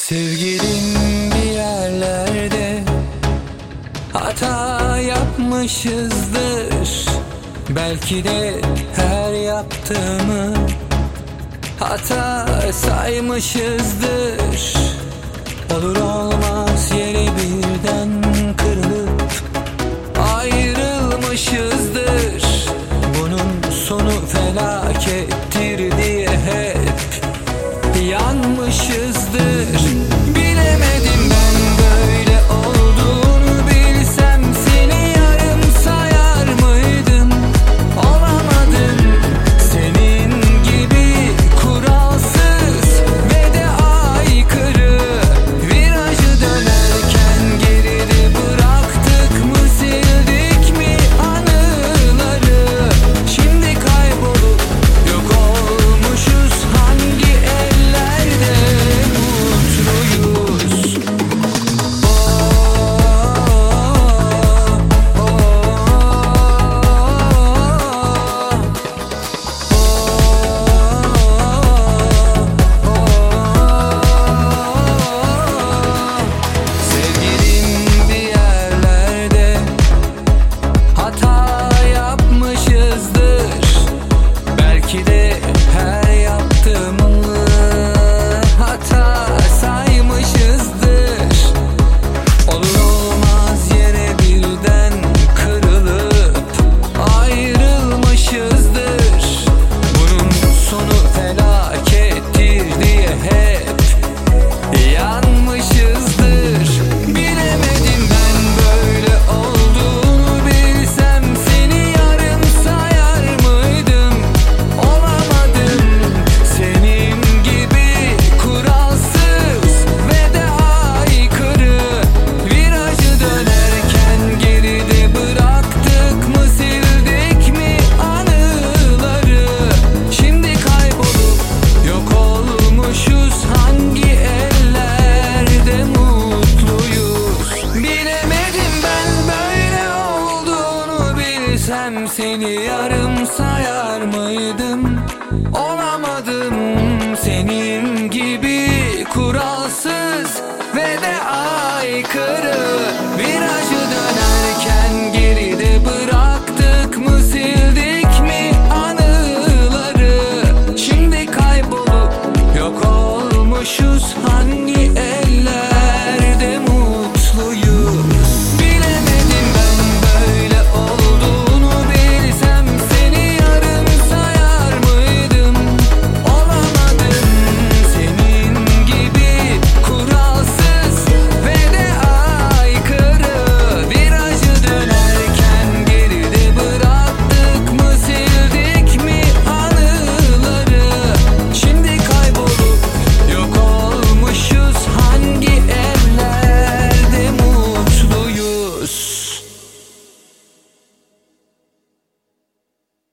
Sevgilim bir yerlerde hata yapmışızdır. Belki de her yaptığımı hata saymışızdır. Olur olmaz yere birden kırılıp ayrılmışızdır. Bunun sonu felakettir diye hep yanmışızdır. Bilemedim ben böyle olduğunu, bilsem seni yarım sayar mıydım? Olamadım senin gibi kuralsız ve de aykırı. Virajı dönerken geride bıraktık mı, sildik mi anıları? Şimdi kaybolup yok olmuşuz, hangi ellerde mutluyuz? Sevgilim bir yerlerde hata yapmışızdır. Belki de her yaptığımı hata saymışızdır. Olur olmaz yere birden kırılıp ayrılmışızdır. Bunun sonu felakettir diye hep yanmışızdır. Bilemedim ben böyle olduğunu, bilsem seni yarım sayar mıydım? Olamadım senin gibi kuralsız ve de aykırı. Virajı dönerken geride bıraktık mı, sildik mi anıları? Şimdi kaybolup yok olmuşuz, hangi ellerde mutluyuz? Bilemedim ben böyle olduğunu, bilsem seni yarım sayar mıydım? Olamadım senin gibi kuralsız ve de aykırı. Virajı dönerken geride bıraktık mı, sildik mi anıları? Şimdi kaybolup yok olmuşuz, hangi